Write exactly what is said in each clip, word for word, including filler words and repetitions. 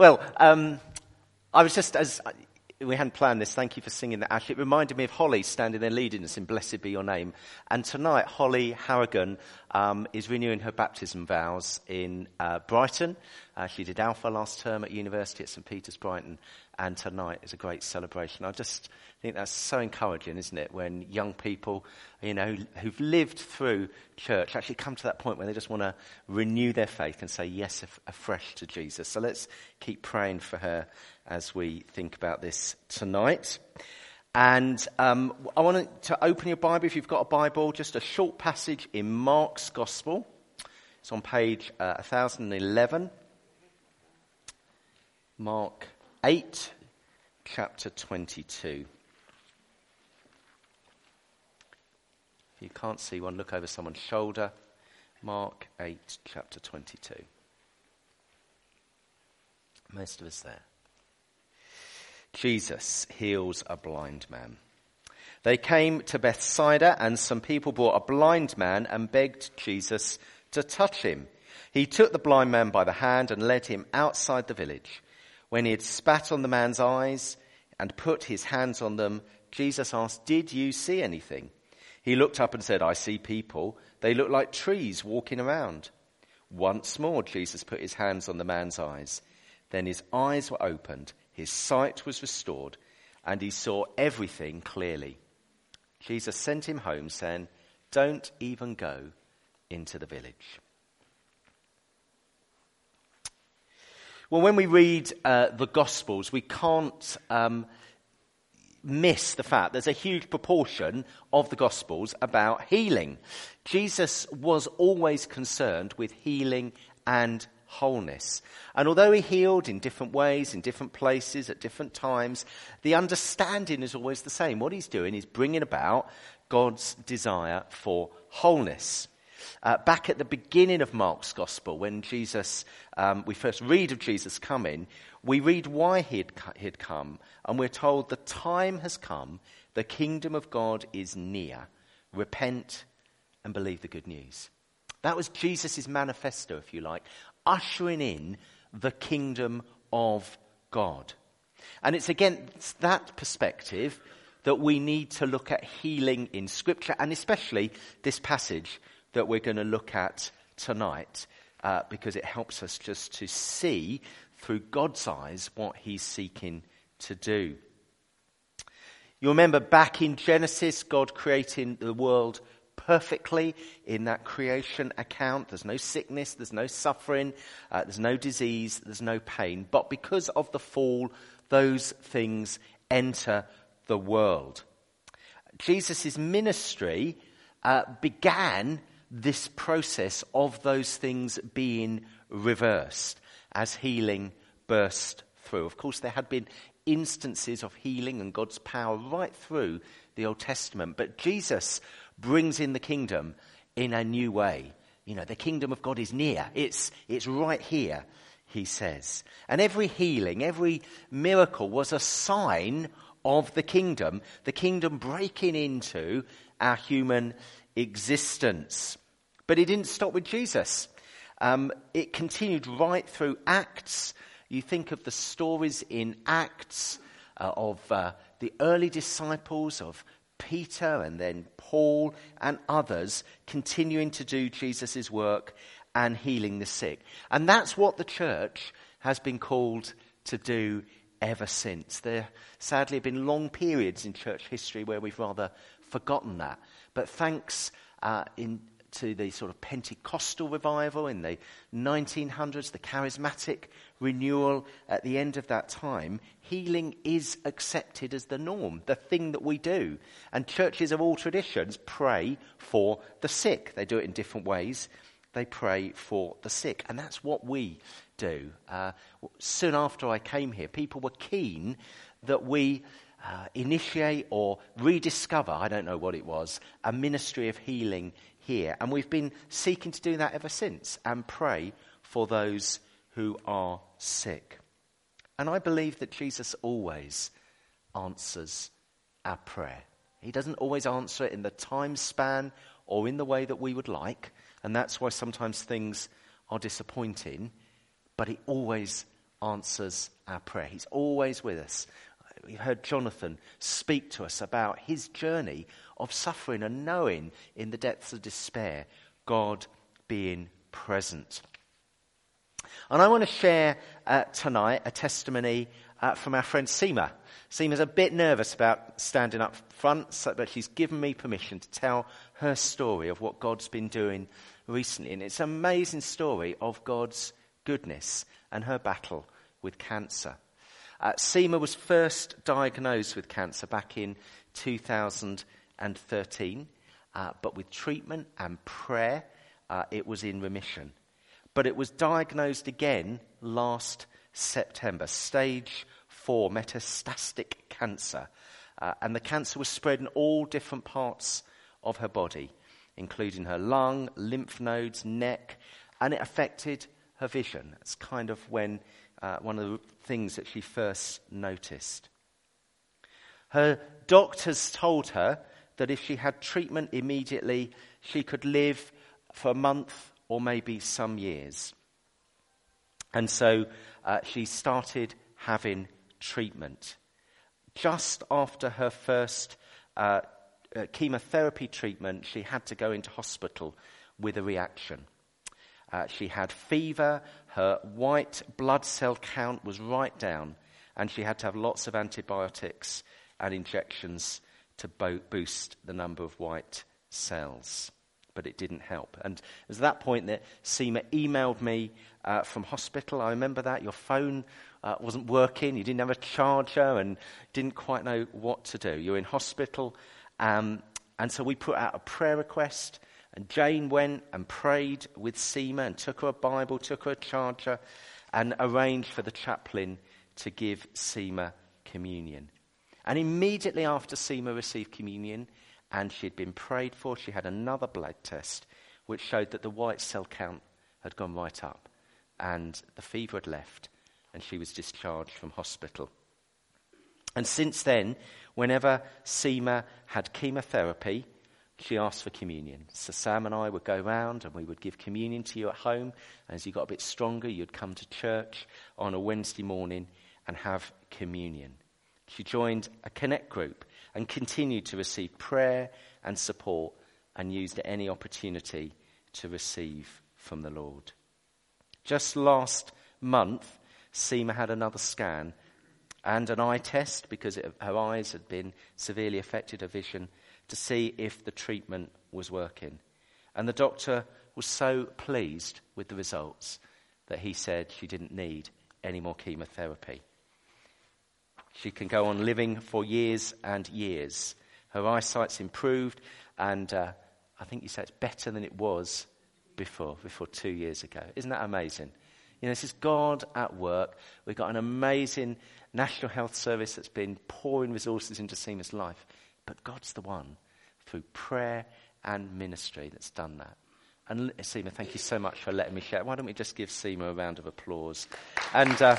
Well, um, I was just, as we hadn't planned this, thank you for singing that, Ashley. It reminded me of Holly standing there leading us in Blessed Be Your Name. And tonight, Holly Harrigan um, is renewing her baptism vows in uh, Brighton. Uh, she did Alpha last term at university at St Peter's, Brighton. And tonight is a great celebration. I just think that's so encouraging, isn't it, when young people, you know, who've lived through church actually come to that point where they just want to renew their faith and say yes af- afresh to Jesus. So let's keep praying for her as we think about this tonight. And um, I want to open your Bible, if you've got a Bible, just a short passage in Mark's Gospel. It's on page uh, one thousand eleven. Mark eight, chapter twenty-two. If you can't see one, look over someone's shoulder. Mark eight, chapter twenty-two. Most of us there. Jesus heals a blind man. They came to Bethsaida, and some people brought a blind man and begged Jesus to touch him. He took the blind man by the hand and led him outside the village. When he had spat on the man's eyes and put his hands on them, Jesus asked, "Did you see anything?" He looked up and said, "I see people. They look like trees walking around." Once more, Jesus put his hands on the man's eyes. Then his eyes were opened, his sight was restored, and he saw everything clearly. Jesus sent him home, saying, "Don't even go into the village." Well, when we read uh, the Gospels, we can't um, miss the fact there's a huge proportion of the Gospels about healing. Jesus was always concerned with healing and wholeness. And although he healed in different ways, in different places, at different times, the understanding is always the same. What he's doing is bringing about God's desire for wholeness. Uh, back at the beginning of Mark's Gospel, when Jesus, um, we first read of Jesus coming, we read why he'd, he'd come, and we're told the time has come, the kingdom of God is near. Repent and believe the good news. That was Jesus' manifesto, if you like, ushering in the kingdom of God. And it's against that perspective that we need to look at healing in Scripture, and especially this passage that we're going to look at tonight, uh, because it helps us just to see through God's eyes what he's seeking to do. You remember back in Genesis, God creating the world perfectly in that creation account. There's no sickness, there's no suffering, uh, there's no disease, there's no pain. But because of the fall, those things enter the world. Jesus' ministry uh, began this process of those things being reversed as healing burst through. Of course, there had been instances of healing and God's power right through the Old Testament, but Jesus brings in the kingdom in a new way. You know, the kingdom of God is near. It's, it's right here, he says. And every healing, every miracle was a sign of the kingdom, the kingdom breaking into our human existence. But it didn't stop with Jesus. Um, it continued right through Acts. You think of the stories in Acts uh, of uh, the early disciples, of Peter and then Paul and others continuing to do Jesus' work and healing the sick. And that's what the church has been called to do ever since. There sadly have been long periods in church history where we've rather forgotten that. But thanks uh, in to the sort of Pentecostal revival in the nineteen hundreds, the charismatic renewal at the end of that time, healing is accepted as the norm, the thing that we do. And churches of all traditions pray for the sick. They do it in different ways. They pray for the sick. And that's what we do. Uh, soon after I came here, people were keen that we uh, initiate or rediscover, I don't know what it was, a ministry of healing here. And we've been seeking to do that ever since and pray for those who are sick. And I believe that Jesus always answers our prayer. He doesn't always answer it in the time span or in the way that we would like. And that's why sometimes things are disappointing. But he always answers our prayer. He's always with us. We heard Jonathan speak to us about his journey of suffering and knowing in the depths of despair, God being present. And I want to share uh, tonight a testimony uh, from our friend Seema. Seema's a bit nervous about standing up front, so, but she's given me permission to tell her story of what God's been doing recently. And it's an amazing story of God's goodness and her battle with cancer. Uh, Seema was first diagnosed with cancer back in two thousand thirteen, uh, but with treatment and prayer, uh, it was in remission. But it was diagnosed again last September, stage four metastatic cancer. Uh, and the cancer was spread in all different parts of her body, including her lung, lymph nodes, neck, and it affected her vision. It's kind of when uh, one of the things that she first noticed. Her doctors told her that if she had treatment immediately, she could live for a month or maybe some years. And so uh, she started having treatment. Just after her first uh, uh, chemotherapy treatment, she had to go into hospital with a reaction. Uh, she had fever, her white blood cell count was right down, and she had to have lots of antibiotics and injections to bo- boost the number of white cells. But it didn't help. And it was at that point that Seema emailed me uh, from hospital. I remember that. Your phone uh, wasn't working. You didn't have a charger and didn't quite know what to do. You were in hospital. Um, and so we put out a prayer request. And Jane went and prayed with Seema and took her a Bible, took her a charger, and arranged for the chaplain to give Seema communion. And immediately after Seema received communion, and she'd been prayed for, she had another blood test, which showed that the white cell count had gone right up, and the fever had left, and she was discharged from hospital. And since then, whenever Seema had chemotherapy, she asked for communion. So Sam and I would go round and we would give communion to you at home. And as you got a bit stronger, you'd come to church on a Wednesday morning and have communion. She joined a Connect group and continued to receive prayer and support and used any opportunity to receive from the Lord. Just last month, Seema had another scan and an eye test because it, her eyes had been severely affected, her vision, to see if the treatment was working. And the doctor was so pleased with the results that he said she didn't need any more chemotherapy. She can go on living for years and years. Her eyesight's improved, and uh, I think you say it's better than it was before, before two years ago. Isn't that amazing? You know, this is God at work. We've got an amazing National Health Service that's been pouring resources into Seema's life. But God's the one, through prayer and ministry, that's done that. And Seema, thank you so much for letting me share. Why don't we just give Seema a round of applause? And uh,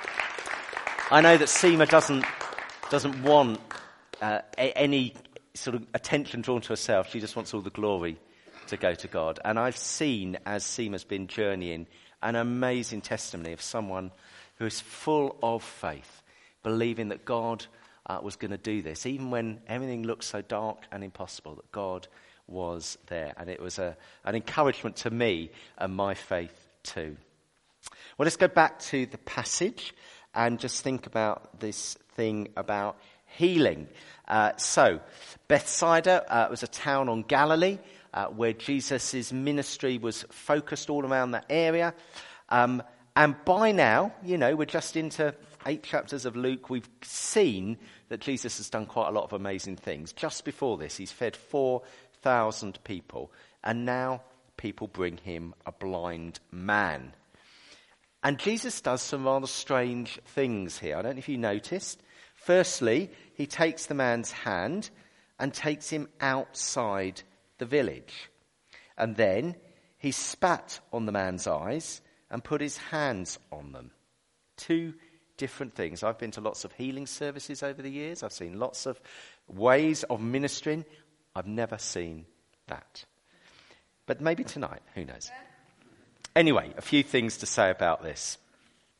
I know that Seema doesn't doesn't want uh, a- any sort of attention drawn to herself. She just wants all the glory to go to God. And I've seen, as Seema's been journeying, an amazing testimony of someone who is full of faith, believing that God uh, was going to do this, even when everything looked so dark and impossible, that God was there. And it was a, an encouragement to me and my faith too. Well, let's go back to the passage and just think about this thing about healing. Uh, so, Bethsaida uh, was a town on Galilee uh, where Jesus' ministry was focused all around that area. Um, and by now, you know, we're just into eight chapters of Luke. We've seen that Jesus has done quite a lot of amazing things. Just before this, he's fed four thousand people. And now people bring him a blind man. And Jesus does some rather strange things here. I don't know if you noticed. Firstly, he takes the man's hand and takes him outside the village. And then he spat on the man's eyes and put his hands on them. Two different things. I've been to lots of healing services over the years. I've seen lots of ways of ministering. I've never seen that. But maybe tonight, who knows? Anyway, a few things to say about this.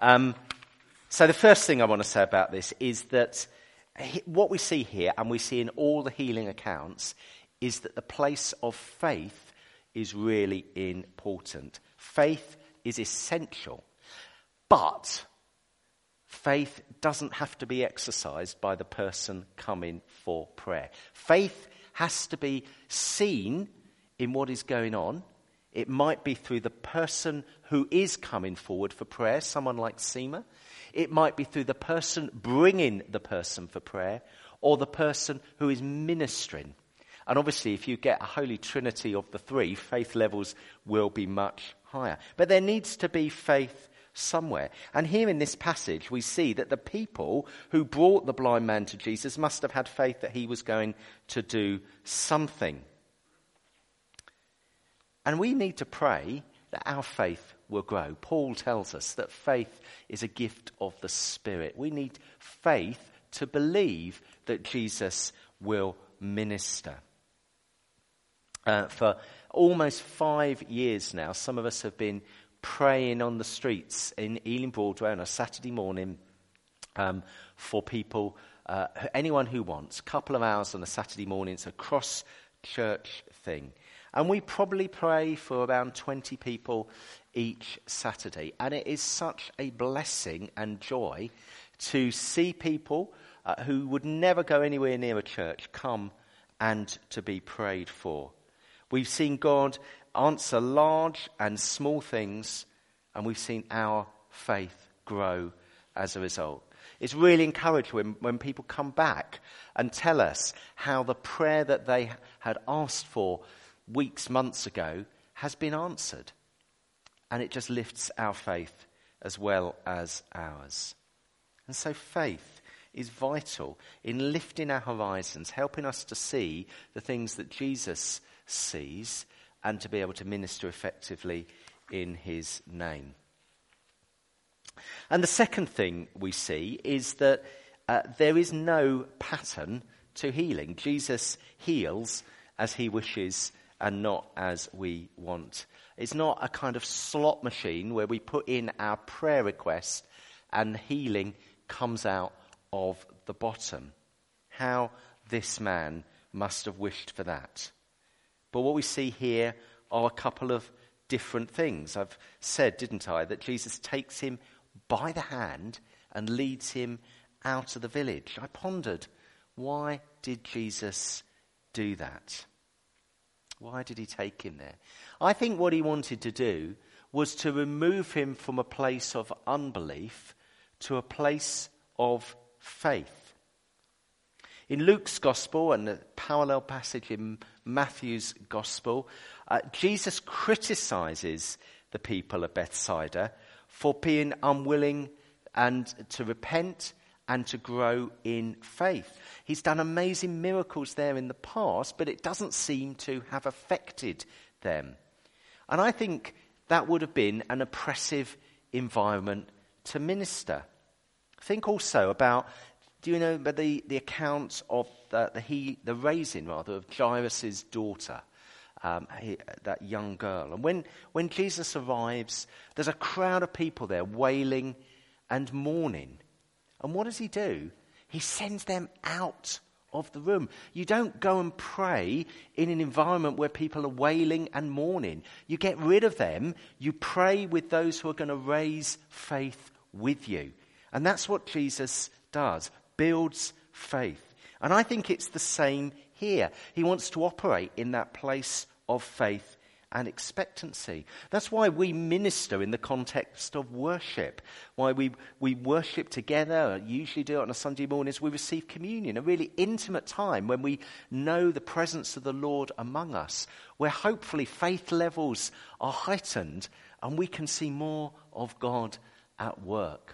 Um, so the first thing I want to say about this is that he, what we see here, and we see in all the healing accounts, is that the place of faith is really important. Faith is essential. But faith doesn't have to be exercised by the person coming for prayer. Faith has to be seen in what is going on. It might be through the person who is coming forward for prayer, someone like Seema. It might be through the person bringing the person for prayer, or the person who is ministering. And obviously, if you get a holy trinity of the three, faith levels will be much higher. But there needs to be faith somewhere. And here in this passage, we see that the people who brought the blind man to Jesus must have had faith that he was going to do something. And we need to pray that our faith will grow. Paul tells us that faith is a gift of the Spirit. We need faith to believe that Jesus will minister. Uh, for almost five years now, some of us have been praying on the streets in Ealing Broadway on a Saturday morning um, for people, uh, anyone who wants, a couple of hours on a Saturday morning. It's a cross-church thing. And we probably pray for around twenty people each Saturday. And it is such a blessing and joy to see people uh, who would never go anywhere near a church come and to be prayed for. We've seen God answer large and small things, and we've seen our faith grow as a result. It's really encouraging when, when people come back and tell us how the prayer that they had asked for weeks, months ago has been answered. And it just lifts our faith as well as ours. And so faith is vital in lifting our horizons, helping us to see the things that Jesus sees and to be able to minister effectively in his name. And the second thing we see is that uh, there is no pattern to healing. Jesus heals as he wishes and not as we want. It's not a kind of slot machine where we put in our prayer request and healing comes out of the bottom. How this man must have wished for that. But what we see here are a couple of different things. I've said, didn't I, that Jesus takes him by the hand and leads him out of the village. I pondered, why did Jesus do that? Why did he take him there? I think what he wanted to do was to remove him from a place of unbelief to a place of faith. In Luke's Gospel and the parallel passage in Matthew's Gospel, uh, Jesus criticizes the people of Bethsaida for being unwilling and to repent and to grow in faith. He's done amazing miracles there in the past, but it doesn't seem to have affected them. And I think that would have been an oppressive environment to minister. Think also about, do you know the, the account of the, the, he, the raising, rather, of Jairus' daughter, um, he, that young girl? And when, when Jesus arrives, there's a crowd of people there wailing and mourning. And what does he do? He sends them out of the room. You don't go and pray in an environment where people are wailing and mourning. You get rid of them. You pray with those who are going to raise faith with you. And that's what Jesus does, builds faith. And I think it's the same here. He wants to operate in that place of faith and expectancy. That's why we minister in the context of worship, why we, we worship together, usually do it on a Sunday morning as we receive communion, a really intimate time when we know the presence of the Lord among us, where hopefully faith levels are heightened and we can see more of God at work.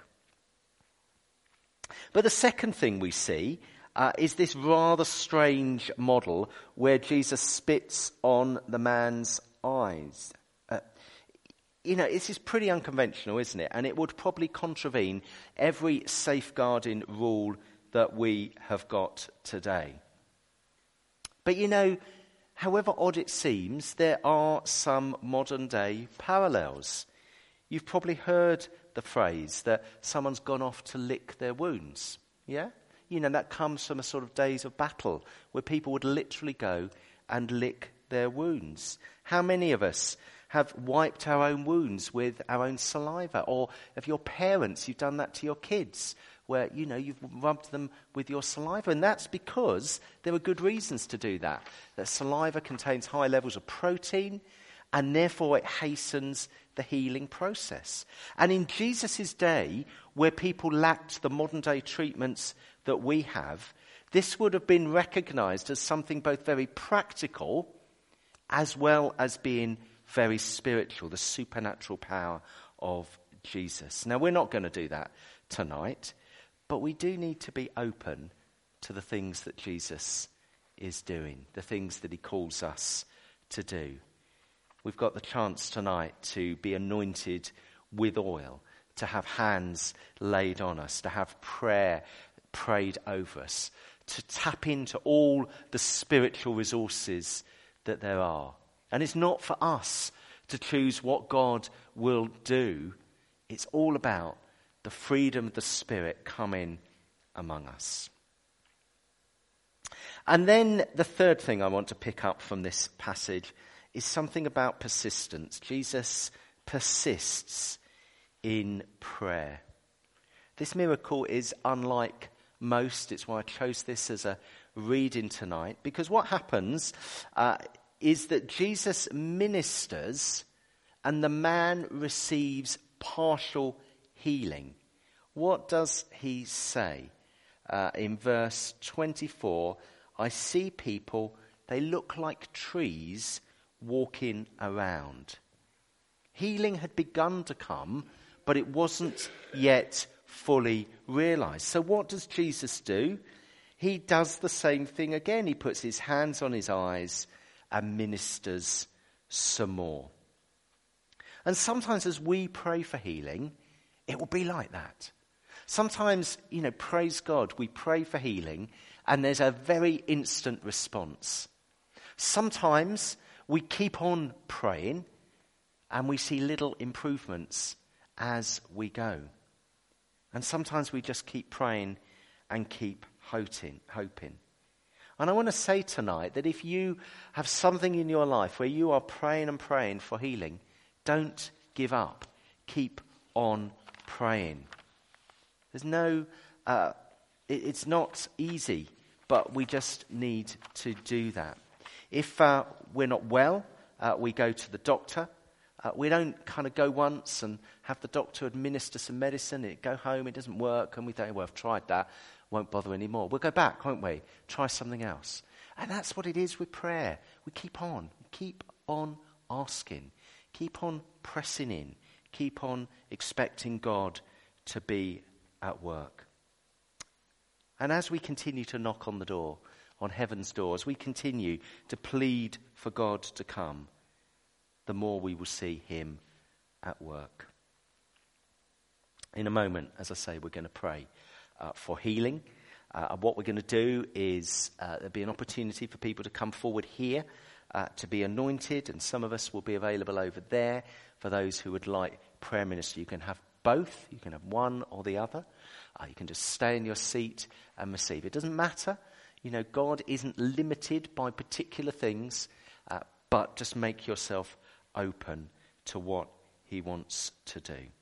But the second thing we see uh, is this rather strange model where Jesus spits on the man's eyes. Uh, you know, this is pretty unconventional, isn't it? And it would probably contravene every safeguarding rule that we have got today. But you know, however odd it seems, there are some modern day parallels. You've probably heard the phrase that someone's gone off to lick their wounds? Yeah? You know, that comes from a sort of days of battle where people would literally go and lick their wounds. How many of us have wiped our own wounds with our own saliva? Or if your parents, you've done that to your kids, where, you know, you've rubbed them with your saliva. And that's because there are good reasons to do that. That saliva contains high levels of protein, and therefore it hastens the healing process. And in Jesus' day, where people lacked the modern day treatments that we have, this would have been recognized as something both very practical as well as being very spiritual, the supernatural power of Jesus. Now, we're not going to do that tonight, but we do need to be open to the things that Jesus is doing, the things that he calls us to do. We've got the chance tonight to be anointed with oil, to have hands laid on us, to have prayer prayed over us, to tap into all the spiritual resources that there are. And it's not for us to choose what God will do. It's all about the freedom of the Spirit coming among us. And then the third thing I want to pick up from this passage is something about persistence. Jesus persists in prayer. This miracle is unlike most. It's why I chose this as a reading tonight. Because what happens uh, is that Jesus ministers and the man receives partial healing. What does he say? Uh, in verse twenty-four, I see people, they look like trees walking around. Healing had begun to come, but it wasn't yet fully realized. So what does Jesus do? He does the same thing again. He puts his hands on his eyes and ministers some more. And sometimes as we pray for healing, it will be like that. Sometimes, you know, praise God, we pray for healing and there's a very instant response. Sometimes we keep on praying and we see little improvements as we go. And sometimes we just keep praying and keep hoping. hoping. And I want to say tonight that if you have something in your life where you are praying and praying for healing, don't give up. Keep on praying. There's no, uh, it, it's not easy, but we just need to do that. If uh, we're not well, uh, we go to the doctor. Uh, we don't kind of go once and have the doctor administer some medicine, it go home, it doesn't work, and we think, well, I've tried that, won't bother anymore. We'll go back, won't we? Try something else. And that's what it is with prayer. We keep on, keep on asking, keep on pressing in, keep on expecting God to be at work. And as we continue to knock on the door, on heaven's doors, we continue to plead for God to come, the more we will see him at work. In a moment, as I say, we're going to pray uh, for healing. Uh, and what we're going to do is uh, there'll be an opportunity for people to come forward here uh, to be anointed, and some of us will be available over there for those who would like prayer ministry. You can have both. You can have one or the other. Uh, you can just stay in your seat and receive. It doesn't matter. You know, God isn't limited by particular things, uh, but just make yourself open to what he wants to do.